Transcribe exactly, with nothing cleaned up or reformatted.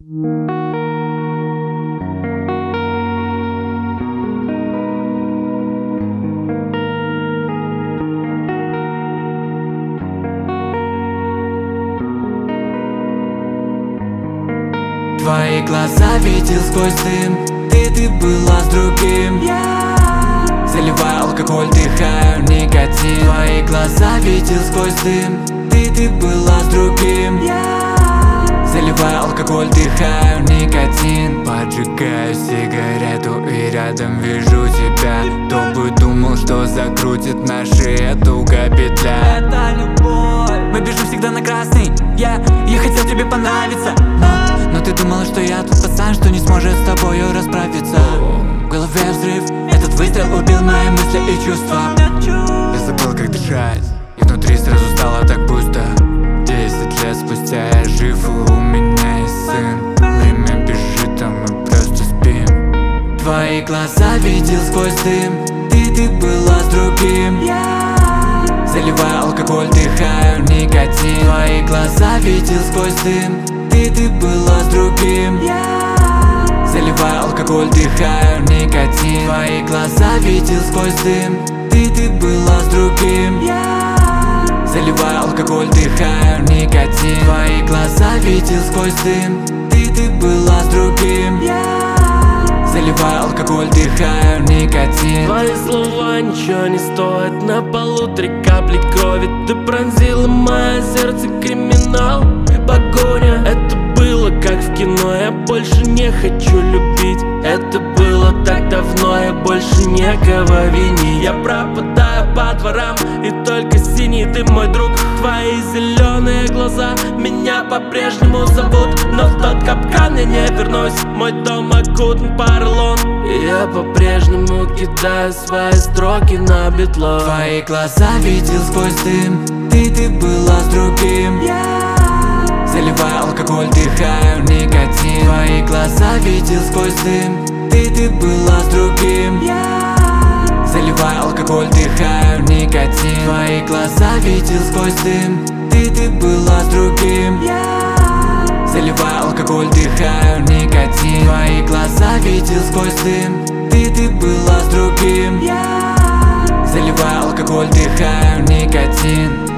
Твои глаза видел сквозь дым. Ты, ты была с другим. Заливая алкоголь, дыхаю никотин. Твои глаза видел сквозь дым. Ты, ты была с другим. Заливая алкоголь, дыхаю никотин. Поджигаю сигарету и рядом вижу тебя. Кто бы думал, что закрутит наши эту петля. Это любовь. Мы бежим всегда на красный. Я, я хотел тебе понравиться, но, но ты думала, что я тот пацан, что не сможет с тобою расправиться. В голове взрыв, этот выстрел убил мои мысли и чувства. Я забыл, как дышать, и внутри сразу стало так пусто. Десять лет спустя я жив, и у меня есть сын. Время бежит, а мы просто спим. Твои глаза видел сквозь дым. Ты, ты была с другим. Заливая алкоголь, дыхаю никотин. Твои глаза видел сквозь дым. Ты, ты была с другим. Заливая алкоголь, дыхаю никотин. Твои глаза видел сквозь дым. Ты, ты была с другим. Заливая алкоголь, дыхаю никотин. Твои глаза видел сквозь дым. Ты, ты была с другим. Заливая алкоголь, дыхаю никотин. Твои слова ничего не стоят. На полу три капли крови. Ты пронзила мое сердце, криминал, погоня. Это было как в кино. Я больше не хочу любить. Это было так давно. Я больше некого вини. Я пропадаю по дворам, и только синий ты мой друг. Твои зеленые глаза меня по-прежнему зовут, но в тот капкан я не вернусь. Мой дом окутан поролон, и я по-прежнему кидаю свои строки на битло. Твои глаза видел сквозь дым. Ты, ты была с другим. Заливая алкоголь, дыхаю никотин. Твои глаза видел сквозь дым. Ты, ты была с другим. Заливая алкоголь, дыхаю никотин. Твои глаза видел сквозь дым. Ты, ты была с другим. Заливая алкоголь, дыхаю никотин. Твои глаза видел сквозь дым. Ты, ты была с другим. Заливая алкоголь, дыхаю никотин.